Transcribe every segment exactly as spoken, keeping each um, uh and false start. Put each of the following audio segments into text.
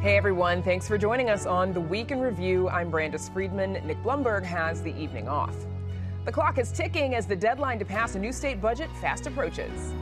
Hey everyone, thanks for joining us on The Week in Review. I'm Brandis Friedman. Nick Blumberg has the evening off. The clock is ticking as the deadline to pass a new state budget fast approaches.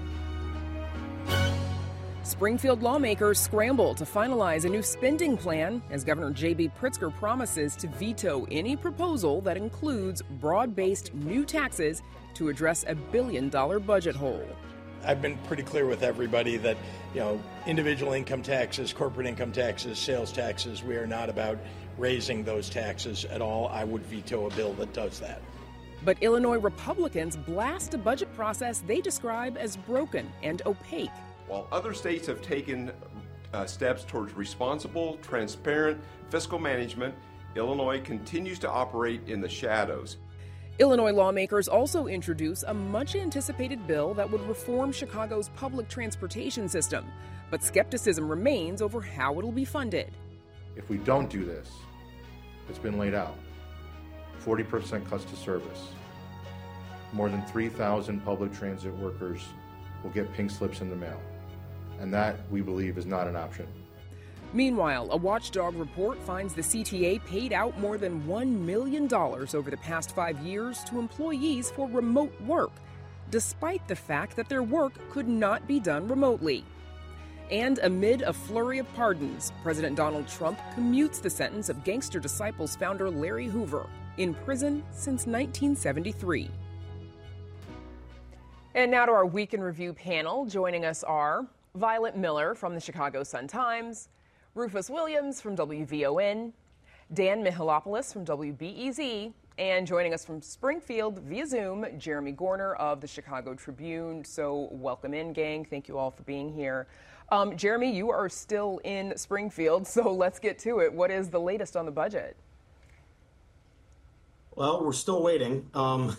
Springfield lawmakers scramble to finalize a new spending plan as Governor J B Pritzker promises to veto any proposal that includes broad-based new taxes to address a billion-dollar budget hole. I've been pretty clear with everybody that, you know, individual income taxes, corporate income taxes, sales taxes, we are not about raising those taxes at all. I would veto a bill that does that. But Illinois Republicans blast a budget process they describe as broken and opaque. While other states have taken uh, steps towards responsible, transparent fiscal management, Illinois continues to operate in the shadows. Illinois lawmakers also introduce a much-anticipated bill that would reform Chicago's public transportation system, but skepticism remains over how it'll be funded. If we don't do this, it's been laid out. forty percent cuts to service. More than three thousand public transit workers will get pink slips in the mail, and that, we believe, is not an option. Meanwhile, a watchdog report finds the C T A paid out more than one million dollars over the past five years to employees for remote work, despite the fact that their work could not be done remotely. And amid a flurry of pardons, President Donald Trump commutes the sentence of Gangster Disciples founder Larry Hoover, in prison since nineteen seventy-three. And now to our Week in Review panel. Joining us are Violet Miller from the Chicago Sun-Times, Rufus Williams from W V O N, Dan Mihalopoulos from W B E Z, and joining us from Springfield via Zoom, Jeremy Gorner of the Chicago Tribune. So welcome in, gang. Thank you all for being here. Um, Jeremy, you are still in Springfield, so let's get to it. What is the latest on the budget? Well, we're still waiting. Um,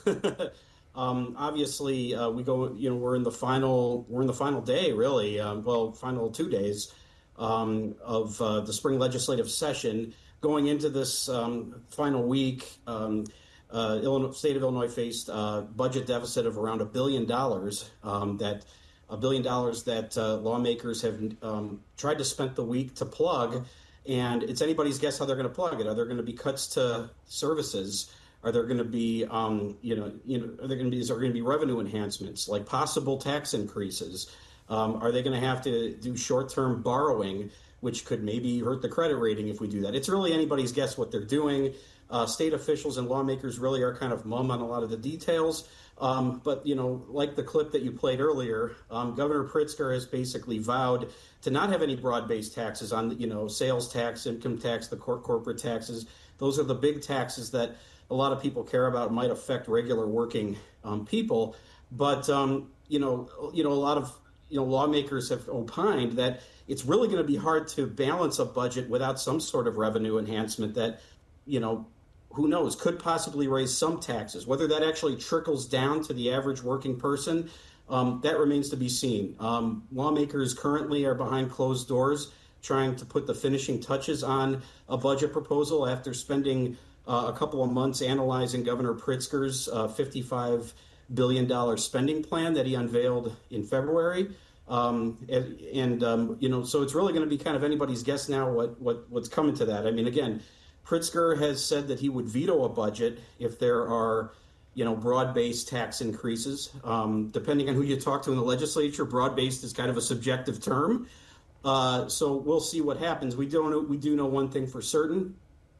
um, obviously, uh, we go. You know, we're in the final. We're in the final day, really. Um, well, final two days. Um, of uh, the spring legislative session. Going into this um, final week, um, uh, Illinois, state of Illinois faced a budget deficit of around a billion dollars. Um, that a billion dollars that uh, lawmakers have um, tried to spend the week to plug, and it's anybody's guess how they're going to plug it. Are there going to be cuts to services? Are there going to be, um, you know, you know, are there going to be, is there going to be revenue enhancements like possible tax increases? Um, are they going to have to do short-term borrowing, which could maybe hurt the credit rating if we do that? It's really anybody's guess what they're doing. Uh, state officials and lawmakers really are kind of mum on a lot of the details. Um, but, you know, like the clip that you played earlier, um, Governor Pritzker has basically vowed to not have any broad-based taxes on, you know, sales tax, income tax, the cor- corporate taxes. Those are the big taxes that a lot of people care about, might affect regular working um, people. But, um, you know, you know, a lot of You know, lawmakers have opined that it's really going to be hard to balance a budget without some sort of revenue enhancement that, you know, who knows, could possibly raise some taxes. Whether that actually trickles down to the average working person, um, that remains to be seen. Um, lawmakers currently are behind closed doors trying to put the finishing touches on a budget proposal after spending uh, a couple of months analyzing Governor Pritzker's uh, fifty-five billion dollars spending plan that he unveiled in February. Um, and, and um, you know, so it's really going to be kind of anybody's guess now what, what what's coming to that. I mean, again, Pritzker has said that he would veto a budget if there are, you know, broad-based tax increases. Um, depending on who you talk to in the legislature, broad-based is kind of a subjective term. Uh, so we'll see what happens. We don't know, we do know one thing for certain.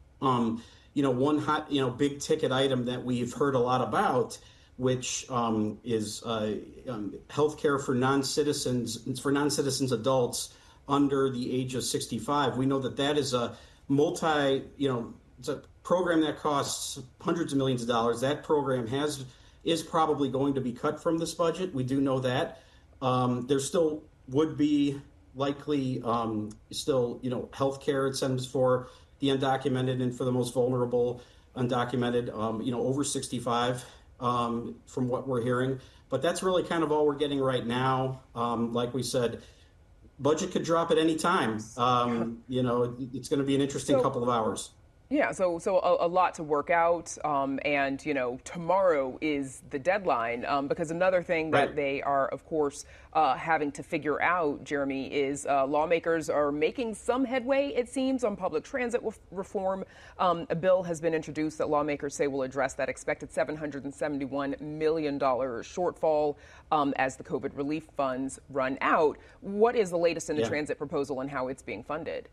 Um, you know, one hot, you know, big ticket item that we've heard a lot about, which um, is uh, um, health care for non-citizens, for non-citizens adults under the age of sixty-five. We know that that is a multi, you know, it's a program that costs hundreds of millions of dollars. That program has is probably going to be cut from this budget. We do know that. Um, there still would be likely um, still, you know, health care incentives for the undocumented and for the most vulnerable undocumented, um, you know, over sixty-five. Um, from what we're hearing. But that's really kind of all we're getting right now. Um, like we said, budget could drop at any time. Um, you know, it's going to be an interesting so, couple of hours. Yeah, so so a, a lot to work out, um, and you know tomorrow is the deadline um, because another thing that Right. they are, of course, uh, having to figure out, Jeremy, is uh, lawmakers are making some headway, it seems, on public transit ref- reform. Um, a bill has been introduced that lawmakers say will address that expected seven hundred seventy-one million dollars shortfall um, as the COVID relief funds run out. What is the latest in the Yeah. transit proposal and how it's being funded?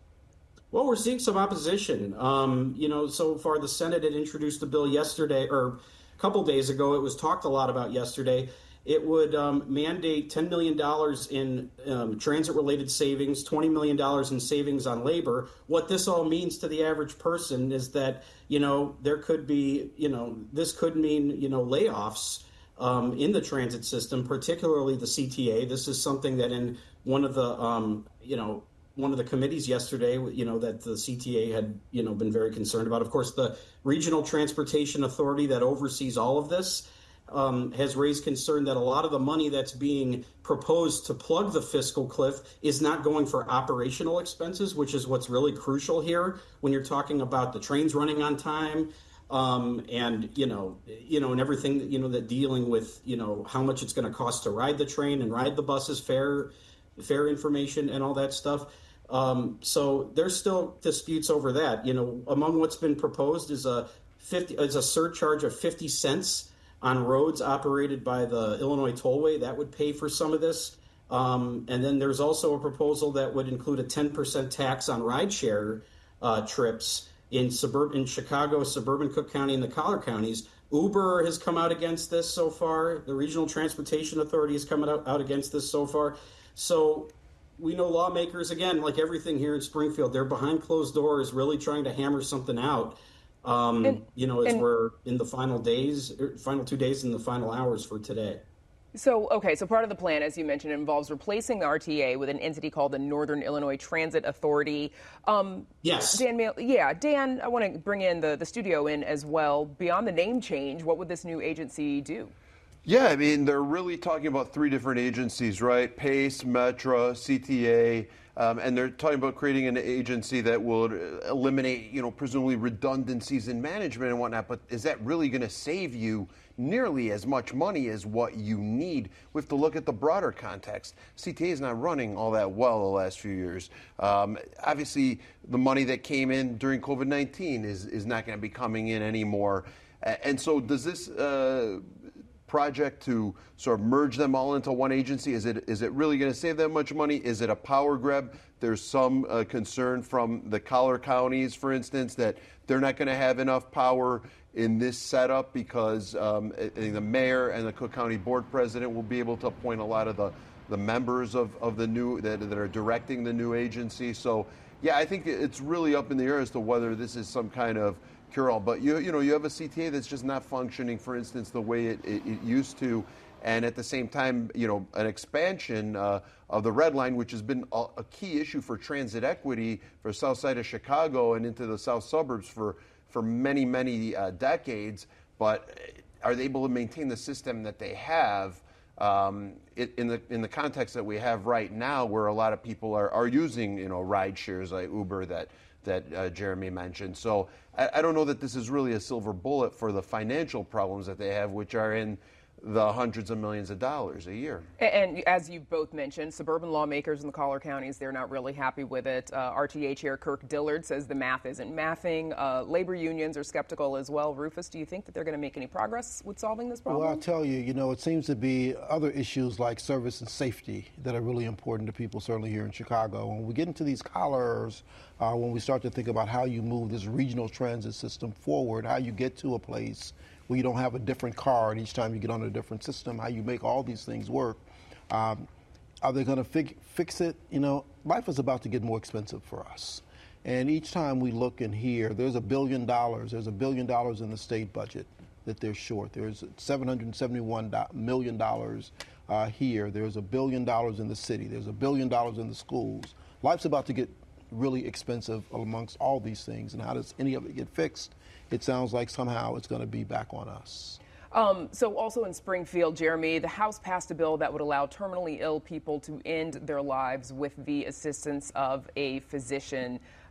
Well, we're seeing some opposition. Um, you know, so far the Senate had introduced a bill yesterday, or a couple days ago. It was talked a lot about yesterday. It would um, mandate ten million dollars in um, transit-related savings, twenty million dollars in savings on labor. What this all means to the average person is that, you know, there could be, you know, this could mean, you know, layoffs um, in the transit system, particularly the C T A. This is something that in one of the, um, you know, one of the committees yesterday, you know, that the C T A had, you know, been very concerned about. Of course, the Regional Transportation Authority that oversees all of this um, has raised concern that a lot of the money that's being proposed to plug the fiscal cliff is not going for operational expenses, which is what's really crucial here when you're talking about the trains running on time. Um, and, you know, you know, and everything, you know, that dealing with, you know, how much it's going to cost to ride the train and ride the buses, fare, fare information and all that stuff. Um, so there's still disputes over that. You know, among what's been proposed is a fifty is a surcharge of fifty cents on roads operated by the Illinois Tollway. That would pay for some of this. Um, and then there's also a proposal that would include a ten percent tax on rideshare uh, trips in suburban in Chicago, suburban Cook County, and the collar counties. Uber has come out against this so far. The Regional Transportation Authority has come out, out against this so far. So we know lawmakers, again, like everything here in Springfield, they're behind closed doors really trying to hammer something out, um, And- you know, as and- we're in the final days, er, final two days in the final hours for today. So, okay, so part of the plan, as you mentioned, involves replacing the R T A with an entity called the Northern Illinois Transit Authority. Um, Yes. Dan, Mail- yeah, Dan, I want to bring in the, the studio in as well. Beyond the name change, what would this new agency do? Yeah, I mean, they're really talking about three different agencies, right? PACE, Metra, C T A, um, and they're talking about creating an agency that will eliminate, you know, presumably redundancies in management and whatnot. But is that really going to save you nearly as much money as what you need? We have to look at the broader context. C T A is not running all that well the last few years. Um, obviously, the money that came in during COVID nineteen is, is not going to be coming in anymore. And so does this uh, project to sort of merge them all into one agency, is it is it really going to save that much money? Is it a power grab? There's some uh, concern from the collar counties, for instance, that they're not going to have enough power in this setup because um, I think the mayor and the Cook County Board President will be able to appoint a lot of the, the members of, of the new that, that are directing the new agency. So, yeah, I think it's really up in the air as to whether this is some kind of cure-all. But you you know you have a C T A that's just not functioning, for instance, the way it, it, it used to, and at the same time, you know, an expansion uh, of the Red Line, which has been a, a key issue for transit equity for south side of Chicago and into the south suburbs for for many many uh, decades. But are they able to maintain the system that they have? Um, it, in the in the context that we have right now, where a lot of people are, are using, you know, ride shares like Uber that that uh, Jeremy mentioned. So I, I don't know that this is really a silver bullet for the financial problems that they have, which are in the hundreds of millions of dollars a year. And, and as you both mentioned, suburban lawmakers in the collar counties, they're not really happy with it. Uh, R T A Chair Kirk Dillard says the math isn't mathing. Uh, labor unions are skeptical as well. Rufus, do you think that they're going to make any progress with solving this problem? Well, I'll tell you, you know, it seems to be other issues like service and safety that are really important to people, certainly here in Chicago. When we get into these collars, uh, when we start to think about how you move this regional transit system forward, how you get to a place where you don't have a different card each time you get on a different system, how you make all these things work. Um, are they going to fig- fix it? You know, life is about to get more expensive for us. And each time we look and hear, there's a billion dollars, there's a billion dollars in the state budget that they're short. There's seven hundred seventy-one million dollars uh, here. There's a billion dollars in the city. There's a billion dollars in the schools. Life's about to get really expensive amongst all these things. And how does any of it get fixed? It sounds like somehow it's going to be back on us. Um, so also in Springfield, Jeremy, the House passed a bill that would allow terminally ill people to end their lives with the assistance of a physician.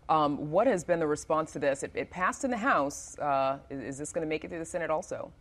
Um, what has been the response to this? It, it passed in the House. Uh, is, is this going to make it through the Senate also?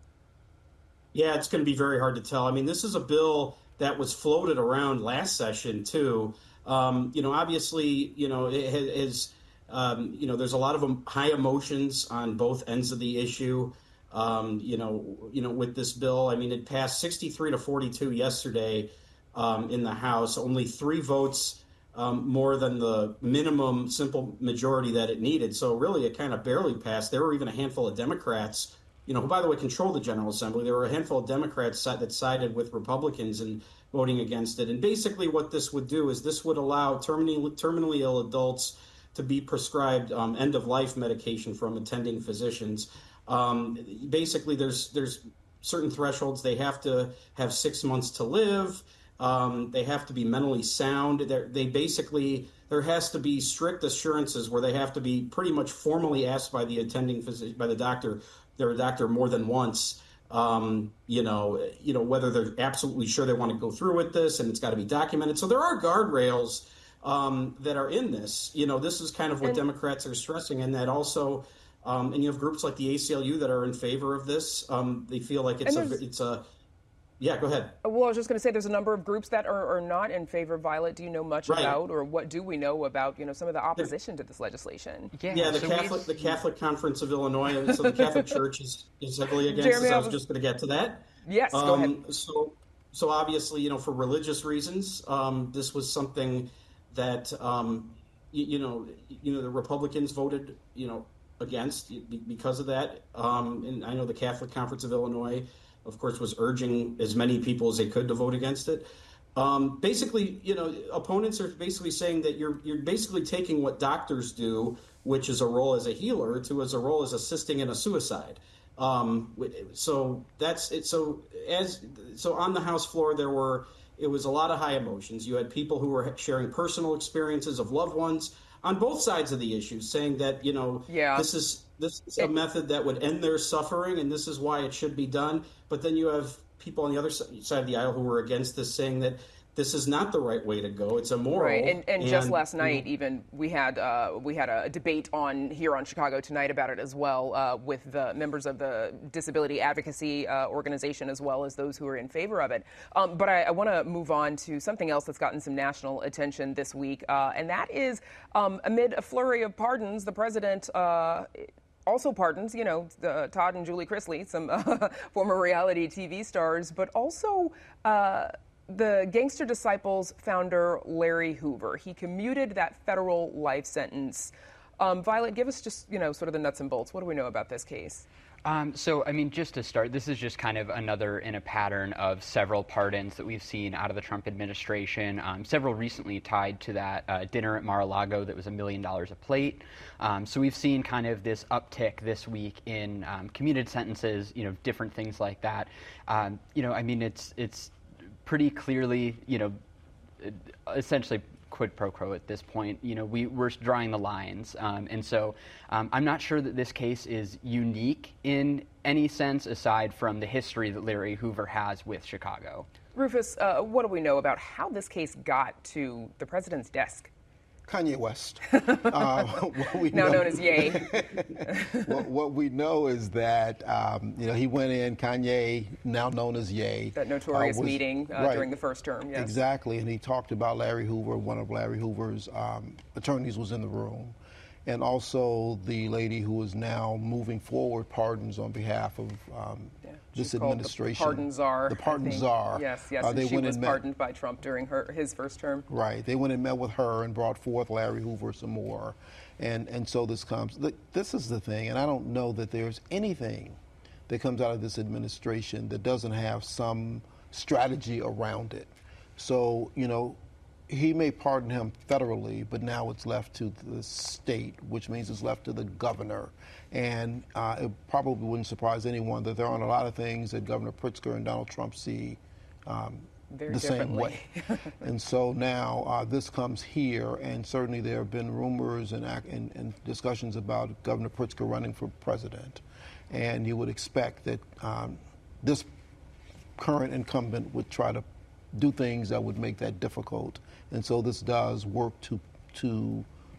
Yeah, it's going to be very hard to tell. I mean, this is a bill that was floated around last session, too. Um, you know, obviously, you know, it has, um, you know, there's a lot of high emotions on both ends of the issue. Um, you know, you know, with this bill, I mean, it passed sixty-three to forty-two yesterday um, in the House, only three votes um, more than the minimum simple majority that it needed. So really, it kind of barely passed. There were even a handful of Democrats, you know, who, by the way, control the General Assembly. There were a handful of Democrats that sided with Republicans in voting against it. And basically what this would do is this would allow terminally, terminally ill adults to be prescribed um, end-of-life medication from attending physicians. Um, basically, there's there's certain thresholds. They have to have six months to live. Um, they have to be mentally sound. They're, they basically, there has to be strict assurances where they have to be pretty much formally asked by the attending physician, by the doctor, their doctor more than once, um, you know, you know, whether they're absolutely sure they want to go through with this, and it's got to be documented. So there are guardrails um, that are in this. You know, this is kind of what and, Democrats are stressing, and that also, um, and you have groups like the A C L U that are in favor of this. Um, they feel like it's a, it's a, yeah, go ahead. Well, I was just going to say there's a number of groups that are, are not in favor. Violet, do you know much right. about, or what do we know about, you know, some of the opposition the, to this legislation? Yeah, yeah the so Catholic the Catholic Conference of Illinois, so the Catholic Church is, is heavily against Jeremy, this. I was just going to get to that. Yes, um, go ahead. So, so obviously, you know, for religious reasons, um, this was something that, um, you, you know, you know, the Republicans voted, you know, against because of that. Um, and I know the Catholic Conference of Illinois, of course, was urging as many people as they could to vote against it. Um, basically, you know, opponents are basically saying that you're you're basically taking what doctors do, which is a role as a healer, to as a role as assisting in a suicide. Um, so that's it. So as so on the House floor, there were it was a lot of high emotions. You had people who were sharing personal experiences of loved ones on both sides of the issue, saying that, you know, yeah. this is this is a it, method that would end their suffering, and this is why it should be done. But then you have people on the other side of the aisle who were against this, saying that this is not the right way to go. It's immoral. Right, and, and, and just last night, you know, even we had uh, we had a debate on here on Chicago Tonight about it as well, uh, with the members of the disability advocacy uh, organization as well as those who are in favor of it. Um, but I, I want to move on to something else that's gotten some national attention this week, uh, and that is um, amid a flurry of pardons, the president. Uh, Also pardons, you know, the, Todd and Julie Chrisley, some uh, former reality T V stars, but also uh, the Gangster Disciples founder Larry Hoover. He commuted that federal life sentence. Um, Violet, give us just, you know, sort of the nuts and bolts. What do we know about this case? Um, so, I mean, just to start, this is just kind of another in a pattern of several pardons that we've seen out of the Trump administration, um, several recently tied to that uh, dinner at Mar-a-Lago that was a million dollars a plate. Um, so we've seen kind of this uptick this week in um, commuted sentences, you know, different things like that. Um, you know, I mean, it's it's pretty clearly, you know, essentially quid pro quo at this point. You know, we, we're drawing the lines. Um, and so um, I'm not sure that this case is unique in any sense aside from the history that Larry Hoover has with Chicago. Rufus, uh, what do we know about how this case got to the president's desk? Kanye West. uh, what we now know, known as Ye. what, what we know is that, um, you know, he went in, Kanye, now known as Ye. That notorious uh, was, meeting uh, right, during the first term, yes. Exactly, and he talked about Larry Hoover. One of Larry Hoover's um, attorneys was in the room. And also the lady who is now moving forward pardons on behalf of um, yeah, this administration. The pardon czar. The pardon czar. Yes, yes. Uh, and they she went was and pardoned met, by Trump during her his first term. Right. They went and met with her and brought forth Larry Hoover some more. And, and so this comes. This is the thing, and I don't know that there's anything that comes out of this administration that doesn't have some strategy around it. So, you know, he may pardon him federally, but now it's left to the state, which means it's left to the governor. And uh, it probably wouldn't surprise anyone that there aren't a lot of things that Governor Pritzker and Donald Trump see um, Very the same way. And so now uh, this comes here, and certainly there have been rumors and, and, and discussions about Governor Pritzker running for president. And you would expect that um, this current incumbent would try to do things that would make that difficult. And so this does work to to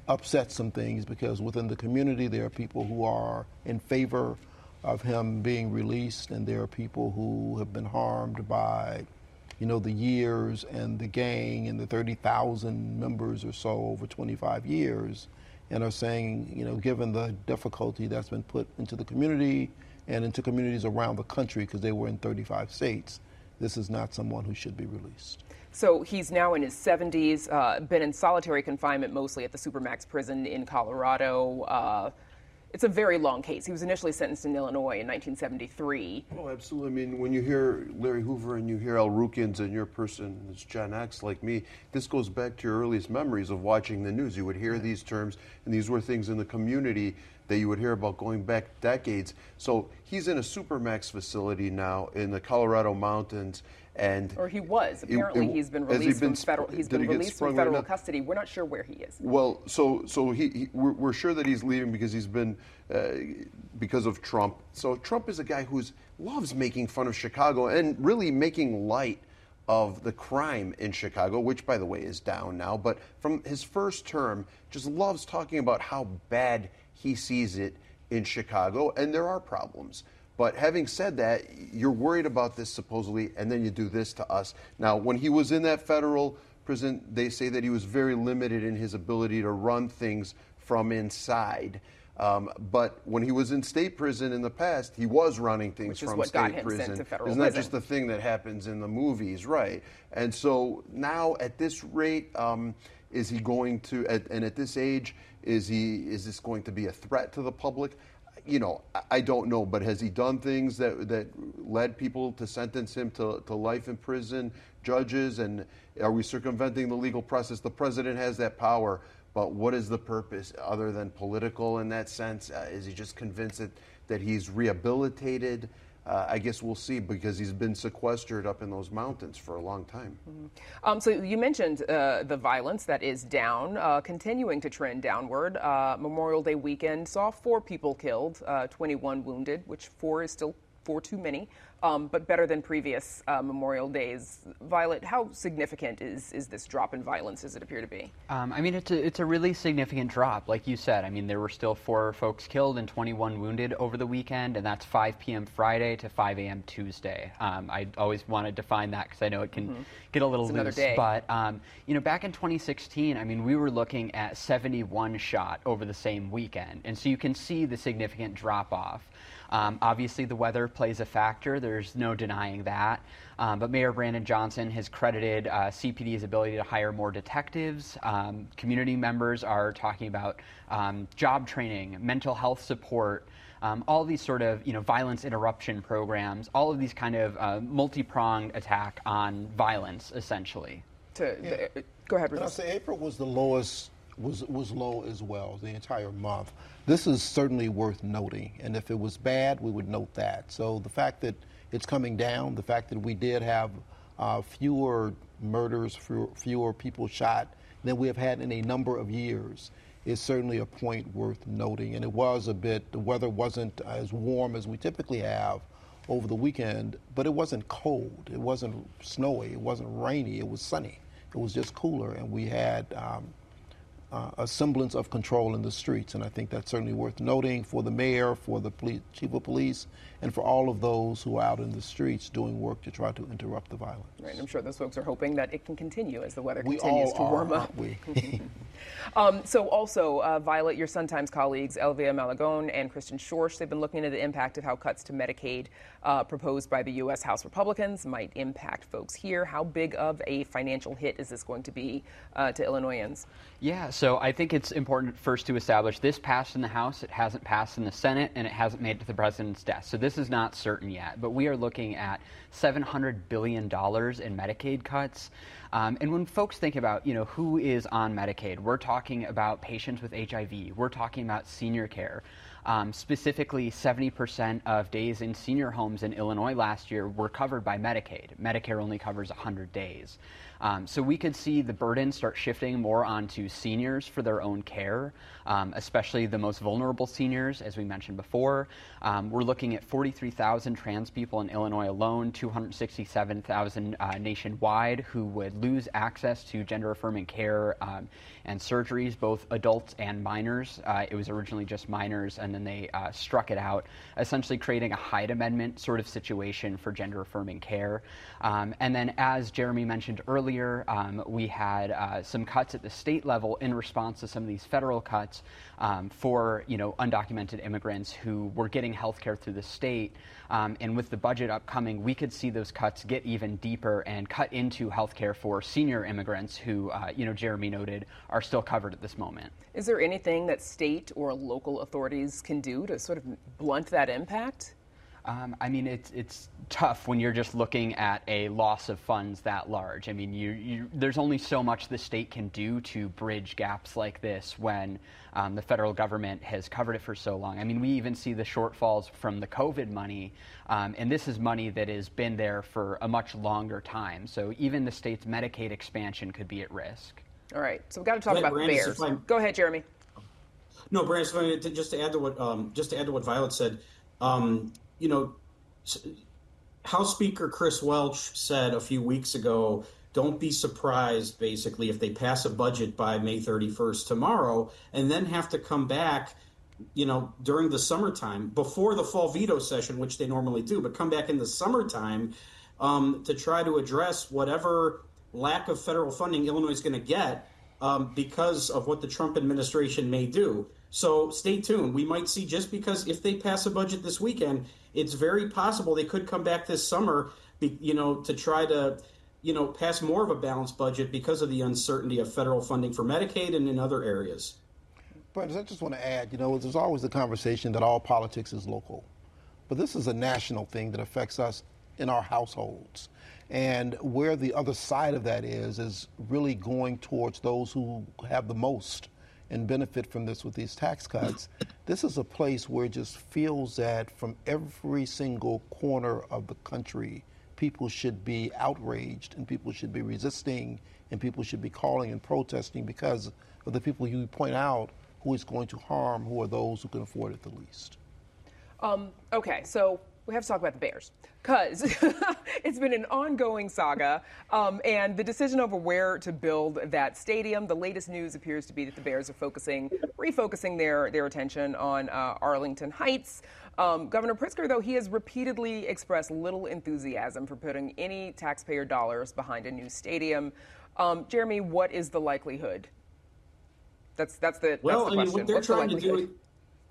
upset some things because within the community there are people who are in favor of him being released, and there are people who have been harmed by, you know, the years and the gang and the thirty thousand members or so over twenty-five years, and are saying, you know, given the difficulty that's been put into the community and into communities around the country because they were in thirty-five states, this is not someone who should be released. So he's now in his seventies, uh, been in solitary confinement mostly at the Supermax prison in Colorado. Uh, It's a very long case. He was initially sentenced in Illinois in nineteen seventy-three. Oh, absolutely. I mean, when you hear Larry Hoover and you hear Al Rukins and your person is Gen X like me, this goes back to your earliest memories of watching the news. You would hear these terms, and these were things in the community that you would hear about going back decades. So he's in a Supermax facility now in the Colorado mountains. And or he was. Apparently, it, it, he's been released he been from federal. He's been he released from federal right custody. We're not sure where he is. Well, so so he, he we're, we're sure that he's leaving because he's been uh, because of Trump. So Trump is a guy who loves making fun of Chicago and really making light of the crime in Chicago, which, by the way, is down now. But from his first term, just loves talking about how bad he sees it in Chicago, and there are problems. But having said that, you're worried about this supposedly, and then you do this to us. Now, when he was in that federal prison, they say that he was very limited in his ability to run things from inside. Um, but when he was in state prison in the past, he was running things Which is from what state got him prison. sent to federal Isn't that prison. just the thing that happens in the movies, right? And so now, at this rate, um, is he going to? At, and at this age, is he? Is this going to be a threat to the public? You know, I don't know, but has he done things that that led people to sentence him to, to life in prison, judges, and are we circumventing the legal process? The president has that power, but what is the purpose other than political in that sense? Uh, is he just convinced that, that he's rehabilitated? Uh, I guess we'll see, because he's been sequestered up in those mountains for a long time. Mm-hmm. Um, so you mentioned uh, the violence that is down, uh, continuing to trend downward. Uh, Memorial Day weekend saw four people killed, uh, twenty-one wounded, which four is still four too many, um, but better than previous uh, Memorial Days. Violet, how significant is, is this drop in violence, does it appear to be? Um, I mean, it's a, it's a really significant drop, like you said. I mean, there were still four folks killed and twenty-one wounded over the weekend, and that's five p.m. Friday to five a.m. Tuesday. Um, I always want to define that because I know it can mm-hmm. get a little it's loose. Another day. But, um, you know, back in twenty sixteen, I mean, we were looking at seventy-one shot over the same weekend, and so you can see the significant drop-off. Um, obviously, the weather plays a factor. There's no denying that. Um, but Mayor Brandon Johnson has credited uh, C P D's ability to hire more detectives. Um, community members are talking about um, job training, mental health support, um, all these sort of, you know, violence interruption programs, all of these kind of uh, multi-pronged attack on violence, essentially. To, yeah. the, go ahead, And Rufus. I'll say April was the lowest, was was low as well, the entire month. This is certainly worth noting, and if it was bad, we would note that. So the fact that it's coming down, the fact that we did have uh, fewer murders, fewer, fewer people shot than we have had in a number of years is certainly a point worth noting. And it was a bit, the weather wasn't as warm as we typically have over the weekend, but it wasn't cold, it wasn't snowy, it wasn't rainy, it was sunny. It was just cooler, and we had um, Uh, a semblance of control in the streets, and I think that's certainly worth noting for the mayor, for the police, chief of police, and for all of those who are out in the streets doing work to try to interrupt the violence. Right, I'm sure those folks are hoping that it can continue as the weather we continues all to are, warm up. Aren't we? um, so also, uh, Violet, your Sun-Times colleagues, Elvia Malagón and Kristen Schorsch, they've been looking at the impact of how cuts to Medicaid uh, proposed by the U S House Republicans might impact folks here. How big of a financial hit is this going to be uh, to Illinoisans? Yeah, so I think it's important first to establish this passed in the House, it hasn't passed in the Senate, and it hasn't made it to the president's desk. So this is not certain yet, but we are looking at seven hundred billion dollars in Medicaid cuts. Um, and when folks think about, you know, who is on Medicaid, we're talking about patients with H I V, we're talking about senior care. Um, specifically, seventy percent of days in senior homes in Illinois last year were covered by Medicaid. Medicare only covers one hundred days. Um, so we could see the burden start shifting more onto seniors. seniors for their own care, um, especially the most vulnerable seniors, as we mentioned before. Um, we're looking at forty-three thousand trans people in Illinois alone, two hundred sixty-seven thousand uh, nationwide, who would lose access to gender-affirming care um, and surgeries, both adults and minors. Uh, it was originally just minors, and then they uh, struck it out, essentially creating a Hyde Amendment sort of situation for gender-affirming care. Um, and then, as Jeremy mentioned earlier, um, we had uh, some cuts at the state level in response to some of these federal cuts um, for, you know, undocumented immigrants who were getting health care through the state. Um, and with the budget upcoming, we could see those cuts get even deeper and cut into health care for senior immigrants who, uh, you know, Jeremy noted, are still covered at this moment. Is there anything that state or local authorities can do to sort of blunt that impact? Um, I mean, it's it's tough when you're just looking at a loss of funds that large. I mean, you, you, there's only so much the state can do to bridge gaps like this when um, the federal government has covered it for so long. I mean, we even see the shortfalls from the COVID money, um, and this is money that has been there for a much longer time. So even the state's Medicaid expansion could be at risk. All right, so we've got to talk Wait, about Brandis, the Bears. Go ahead, Jeremy. No, Brandis, if I may, just to add to what um, just to add to what Violet said. Um, You know, House Speaker Chris Welch said a few weeks ago, don't be surprised, basically, if they pass a budget by May thirty-first tomorrow and then have to come back, you know, during the summertime, before the fall veto session, which they normally do, but come back in the summertime um, to try to address whatever lack of federal funding Illinois is going to get um, because of what the Trump administration may do. So stay tuned. We might see, just because if they pass a budget this weekend, it's very possible they could come back this summer, you know, to try to, you know, pass more of a balanced budget because of the uncertainty of federal funding for Medicaid and in other areas. Brandis, I just want to add, you know, there's always the conversation that all politics is local. But this is a national thing that affects us in our households. And where the other side of that is, is really going towards those who have the most and benefit from this with these tax cuts. This is a place where it just feels that from every single corner of the country, people should be outraged and people should be resisting and people should be calling and protesting because of the people you point out who is going to harm, who are those who can afford it the least. Um, okay, so we have to talk about the Bears, because it's been an ongoing saga, um, and the decision over where to build that stadium, the latest news appears to be that the Bears are focusing, refocusing their, their attention on uh, Arlington Heights. Um, Governor Pritzker, though, he has repeatedly expressed little enthusiasm for putting any taxpayer dollars behind a new stadium. Um, Jeremy, what is the likelihood? That's that's the, well, that's the I mean, question. what they're What's the trying to likelihood? do.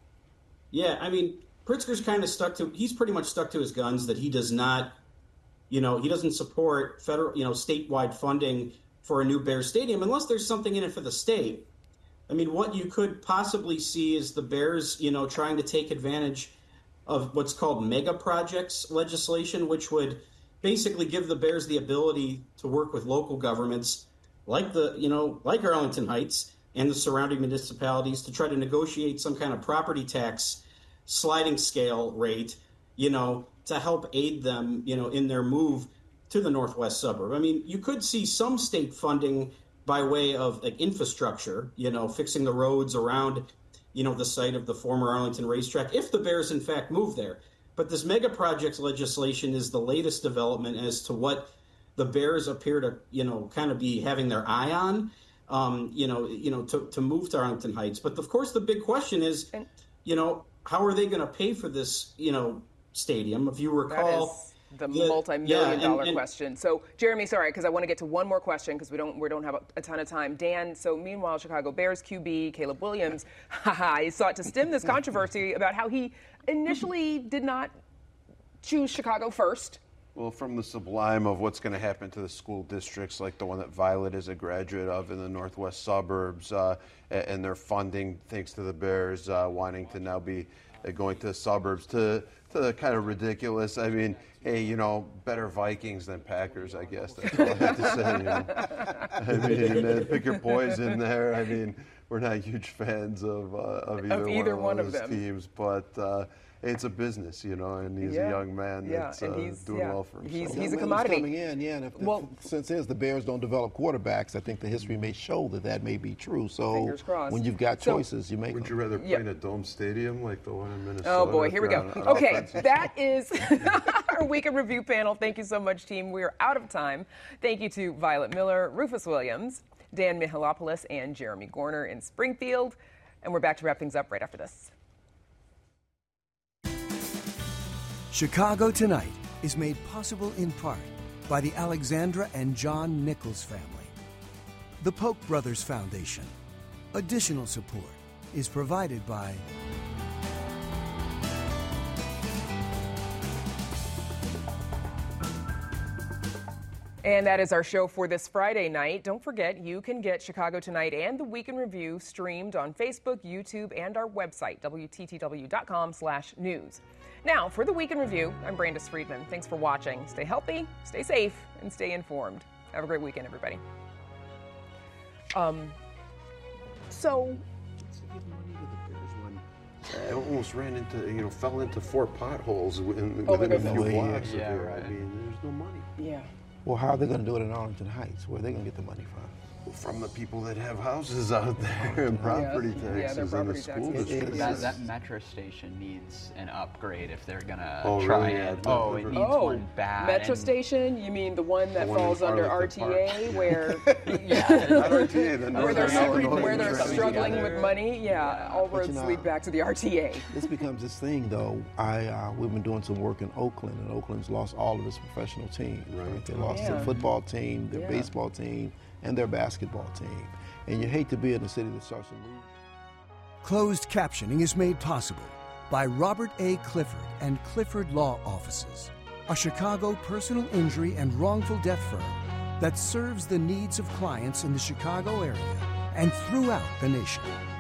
Yeah, I mean, Pritzker's kind of stuck to, he's pretty much stuck to his guns that he does not, you know, he doesn't support federal, you know, statewide funding for a new Bears stadium unless there's something in it for the state. I mean, what you could possibly see is the Bears, you know, trying to take advantage of what's called mega projects legislation, which would basically give the Bears the ability to work with local governments like the, you know, like Arlington Heights and the surrounding municipalities to try to negotiate some kind of property tax sliding scale rate, you know, to help aid them, you know, in their move to the northwest suburb. I mean, you could see some state funding by way of like infrastructure, you know, fixing the roads around, you know, the site of the former Arlington racetrack, if the Bears in fact move there. But this mega projects legislation is the latest development as to what the Bears appear to, you know, kind of be having their eye on, um, you know, you know, to, to move to Arlington Heights. But of course, the big question is, you know, how are they going to pay for this, you know, stadium? If you recall, the, the multi-million yeah, dollar and, and, question. So, Jeremy, sorry, because I want to get to one more question because we don't we don't have a, a ton of time. Dan, so meanwhile, Chicago Bears Q B Caleb Williams, he sought to stem this controversy about how he initially did not choose Chicago first. Well, from the sublime of what's going to happen to the school districts, like the one that Violet is a graduate of in the northwest suburbs, uh, and their funding, thanks to the Bears, uh, wanting to now be uh, going to the suburbs, to to the kind of ridiculous. I mean, hey, you know, better Vikings than Packers, I guess. That's all I have to say. You know? I mean, uh, pick your poison there. I mean, we're not huge fans of uh, of either, of either one, one of of those them. teams, but. Uh, It's a business, you know, and he's Yeah. a young man Yeah, that's and uh, he's- doing yeah. well for himself. He's- Young he's a man commodity. coming in, yeah. And if, Well- if, since is the Bears don't develop quarterbacks, I think the history may show that that may be true. So Fingers crossed. when youve got So- choices, you make Would them. you rather play Yeah. in a dome stadium like the one in Minnesota? Oh boy, if here we you're go. on- on Okay, offense? that is our weekend review panel. Thank you so much, team. We are out of time. Thank you to Violet Miller, Rufus Williams, Dan Mihalopoulos, and Jeremy Gorner in Springfield. And we're back to wrap things up right after this. Chicago Tonight is made possible in part by the Alexandra and John Nichols family, the Polk Brothers Foundation. Additional support is provided by And that is our show for this Friday night. Don't forget, you can get Chicago Tonight and the Week in Review streamed on Facebook, YouTube, and our website, W T T W dot com slash news. Now, for the Week in Review, I'm Brandis Friedman. Thanks for watching. Stay healthy, stay safe, and stay informed. Have a great weekend, everybody. Um, so... I almost ran into, you know, fell into four potholes within, Oh, within a because few of- blocks Yeah, of here. right. I mean, there's no money. Yeah. Well, how are they going to do it in Arlington Heights? Where are they going to get the money from? From the people that have houses out there and property Yeah, their taxes and property the school taxes. districts. That, that metro station needs an upgrade if they're gonna Oh, try really? and. Yeah, Oh, it I've needs Oh, one bad. Metro and- Station? You mean the one that The one in falls under R T Arlington A, Park. where Not R T A, the where they're, Northern struggling- Illinois where they're Transit struggling Authority. with money? Yeah, all But roads you know- lead back to the R T A. This becomes this thing, though. I uh, we've been doing some work in Oakland, and Oakland's lost all of its professional teams. Right. They lost Yeah. their football team, their Yeah. baseball team, and their basketball team. And you hate to be in a city that starts to lose. Closed captioning is made possible by Robert A. Clifford and Clifford Law Offices, a Chicago personal injury and wrongful death firm that serves the needs of clients in the Chicago area and throughout the nation.